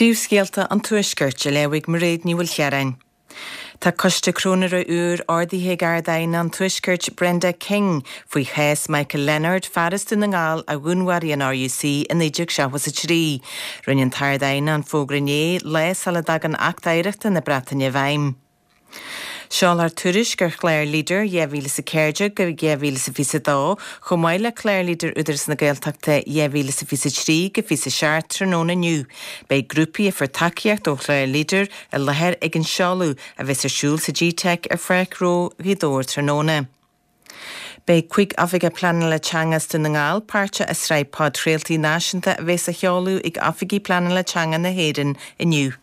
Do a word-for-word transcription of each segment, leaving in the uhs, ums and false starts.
Scríbscéalta an tuaisceart le leabhaigh mar réad níbhfuil chearainn. Tá coiste crónar a úr ordaithe gardain an tuaisceart Brenda King faoi chais Michael Leonard farasta na ngáil a gúnhaí an R U C in éideach seachas a trí. Rinnean tardain an fógrané le saladag an actaireachta na Bretagne bhaim. Seáil ar tuairis gur chléir líder dheimhíle sa céirde go dheimhíle sa fisa dá, chomáile chléir líder údars na Gaeltachta dheimhíle sa fisa trí go fisa seart tróna nniu. Bei grúpi a fortaciacht ó chléir líder a lehéir ag an seáú a bheits ar siúl sa G TEC ar freic-ró ghidóir tróna. Bei cuig afige planna le teangas do na ngáil páirte a sraid pád réaltaí náisiúnta a bheits a cheáú ag afige planna le teanga na héireann inniu.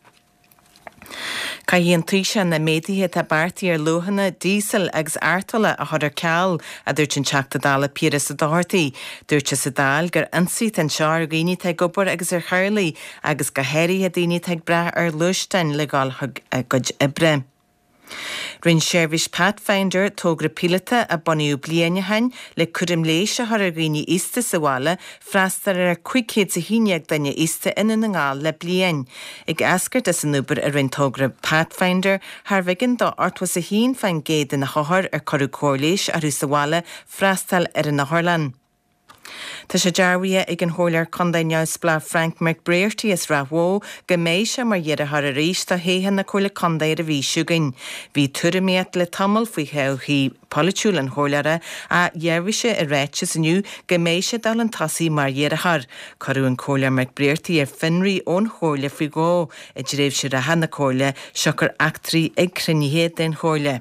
Caihíonn tuise na médaithe tá bartaí ar luhanna dísel agus airtala a thuidir ceall a dúirt an teachta dála píra sa dáirtaí. Dúirte sa dáil gur ansít an seár gaoine te gobar agus ar charlaí agus go héirí a daoine teag bra ar luistein le gáil gud ibre. Rinn Seirbhís Pathfinder tógra pílata a buniú blianahain le cuirim léise thar gaoine iste sa bhála freastar ar cuicéad sa híineag daine iste ina na ngáil le blian. Ag ascart as an uber a rinn tógra Pathfinder thar bhigin dá ortwas a hín fein géad in na chothir ar corú córléis arú sa bhála freastal ar an Harlan. Tá sé dearmhaithe ag an chomhlair condainneas bla Frank McBrearty is rahó go méid sé mar dhéad a thar a rís tá héhan na chomhlair condair a bhí siúgain. Bhí tuairimíocht le tamil faoi cheadhaí politiúil an chomhlaire a dhearbhí sé i réite saniu go méid sé dal an tasaí mar dhéad a thar. Corú an chomhlair McBrearty ar finrií ón chomhlair faoi gá i dréibh sé a hana chomhlair seochar actrií ag cruinithe den chomhlair.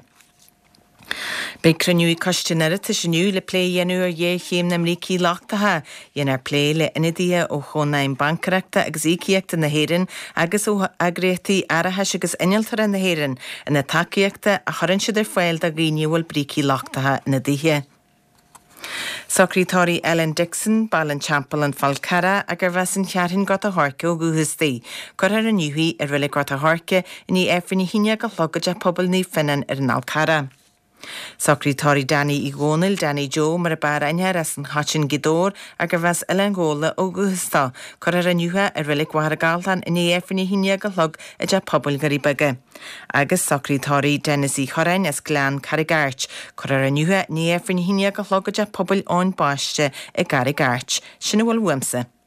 Bei cruniú costianara tá siniu le plé dhéanú ar dhé chéim na mlící láchtatha, dhéan ar plé le inadíthe ó chónaim bancareachta agus ícíochta na héireann agus ó agréachtaí airithais agus innealtar na héireann ina tacaíochta a churann siad ar fáil a ghaoiniúil brící láchtatha na dtíthe. Secretary Ellen Dixon Ballan Champel an Falcara a gur bheits an chearthainn got a thorca ó gúthasdaí, chur ar an nniuí ar bhfuil got a thorca in í éifrinn híine go logad a pobl ní finan ar an Alcara. Secretary Danny Igonil, Danny Joe mar a bar aine as an hatin gidór a gur bheits Elangóla ó Guhastá, chur ar an nniuthe ar bhfuil gwahar a galtan in í éifrinn híine go log a de pobl garí bige. Agus Secretary Dennis I Chorain as Glan Carrigart, chur ar an nniuthe ní éifrinn híine go log a de pobl ón báiste i Carrigart. Sinna bhfuil wimsa.